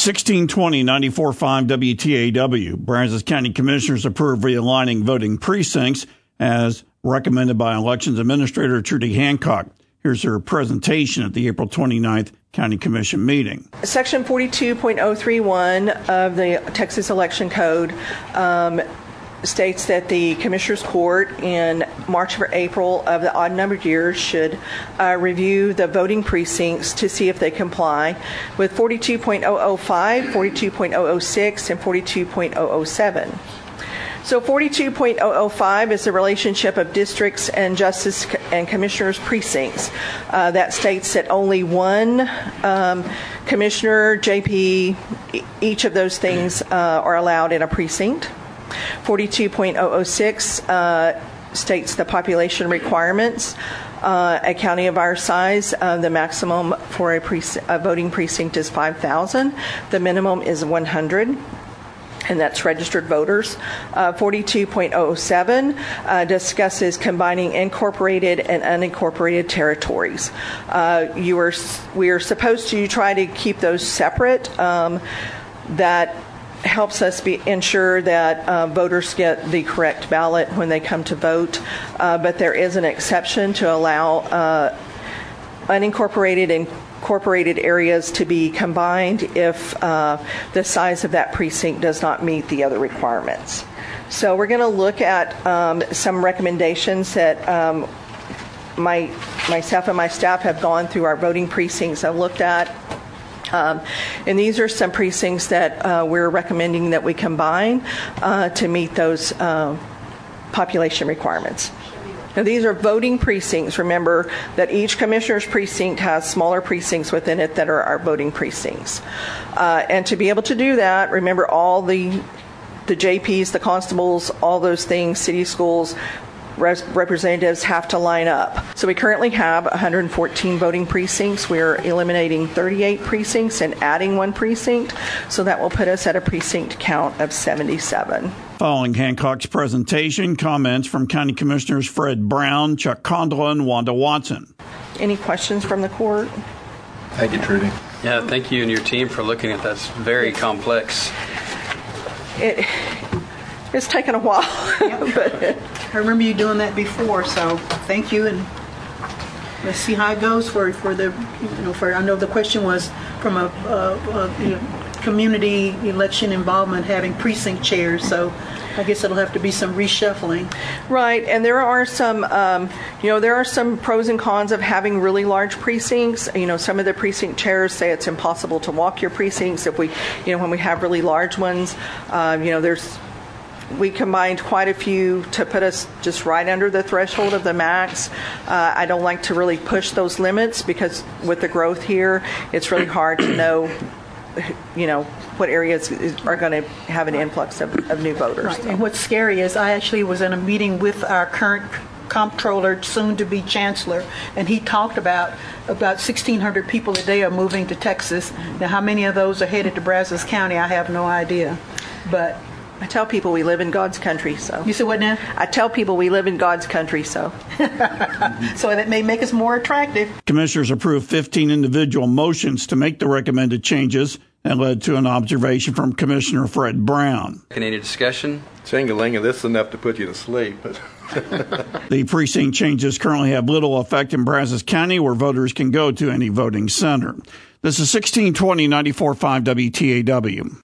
1620-94.5 WTAW. Brazos County Commissioners approve realigning voting precincts as recommended by Elections Administrator Trudy Hancock. Here's her presentation at the April 29th County Commission meeting. Section 42.031 of the Texas Election Code states that the Commissioners Court in March or April of the odd-numbered years should review the voting precincts to see if they comply with 42.005, 42.006, and 42.007. So 42.005 is the relationship of districts and justice and commissioners' precincts. That states that only one commissioner, JP, each of those things are allowed in a precinct. 42.006 states the population requirements. A county of our size, the maximum for a voting precinct is 5,000. The minimum is 100. And that's registered voters. 42.007 discusses combining incorporated and unincorporated territories. We are supposed to try to keep those separate. That helps us ensure that voters get the correct ballot when they come to vote. But there is an exception to allow unincorporated and incorporated areas to be combined if the size of that precinct does not meet the other requirements. So we're going to look at some recommendations that myself and my staff have gone through our voting precincts and looked at. And these are some precincts that we're recommending that we combine to meet those population requirements. Now, these are voting precincts. Remember that each commissioner's precinct has smaller precincts within it that are our voting precincts. And to be able to do that, remember all the JPs, the constables, all those things, city schools, representatives have to line up. So we currently have 114 voting precincts. We're eliminating 38 precincts and adding one precinct. So that will put us at a precinct count of 77. Following Hancock's presentation, comments from County Commissioners Fred Brown, Chuck Condola, and Wanda Watson. Any questions from the court? Thank you, Trudy. Yeah, thank you and your team for looking at this very complex. It's taken a while. Yep. But I remember you doing that before, so thank you, and let's see how it goes for the, I know the question was from a community election involvement having precinct chairs, so I guess it'll have to be some reshuffling. Right, and there are some, there are some pros and cons of having really large precincts. Some of the precinct chairs say it's impossible to walk your precincts if we, when we have really large ones. We combined quite a few to put us just right under the threshold of the max. I don't like to really push those limits because with the growth here, it's really hard to know, what areas are going to have an influx of new voters. Right. And what's scary is I actually was in a meeting with our current comptroller, soon to be chancellor, and he talked about 1,600 people a day are moving to Texas. Now, how many of those are headed to Brazos County, I have no idea. But I tell people we live in God's country, so. You said what now? I tell people we live in God's country, so. So that may make us more attractive. Commissioners approved 15 individual motions to make the recommended changes and led to an observation from Commissioner Fred Brown. Any discussion? Chingalinga, this is enough to put you to sleep. The precinct changes currently have little effect in Brazos County, where voters can go to any voting center. This is 1620-94.5 WTAW.